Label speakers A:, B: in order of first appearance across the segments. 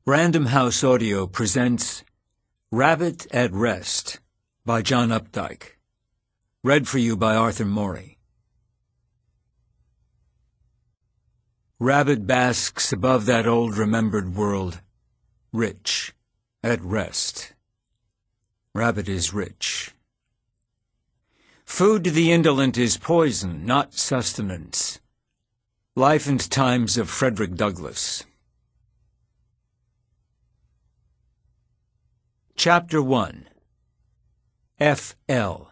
A: Random House Audio presents Rabbit at Rest by John Updike. Read for you by Arthur Morey. Rabbit basks above that old remembered world, rich, at rest. Rabbit is rich. Food to the indolent is poison, not sustenance. Life and Times of Frederick Douglass. Chapter 1. F.L.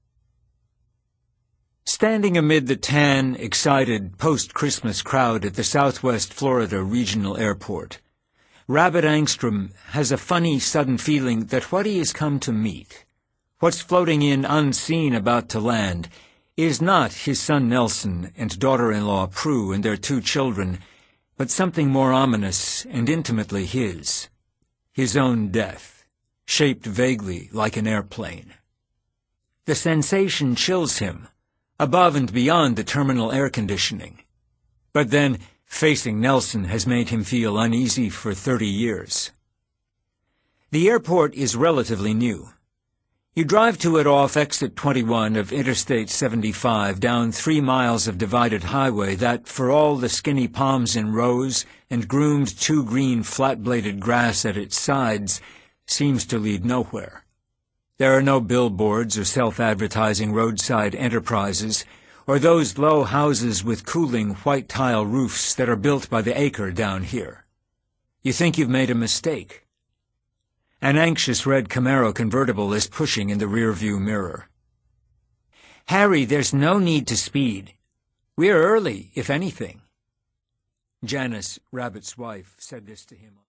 A: Standing amid the tan, excited, post-Christmas crowd at the Southwest Florida Regional Airport, Rabbit Angstrom has a funny, sudden feeling that what he has come to meet, what's floating in unseen about to land, is not his son Nelson and daughter-in-law Prue and their 2 children, but something more ominous and intimately his own death, shaped vaguely like an airplane. The sensation chills him, above and beyond the terminal air conditioning. But then, facing Nelson has made him feel uneasy for 30 years. The airport is relatively new. You drive to it off exit 21 of Interstate 75 down 3 miles of divided highway that, for all the skinny palms in rows and groomed 2 green flat-bladed grass at its sides, seems to lead nowhere. There are no billboards or self-advertising roadside enterprises, or those low houses with cooling white tile roofs that are built by the acre down here. You think you've made a mistake. An anxious red Camaro convertible is pushing in the rearview mirror. "Harry, there's no need to speed. We're early, if anything." Janice, Rabbit's wife, said this to him.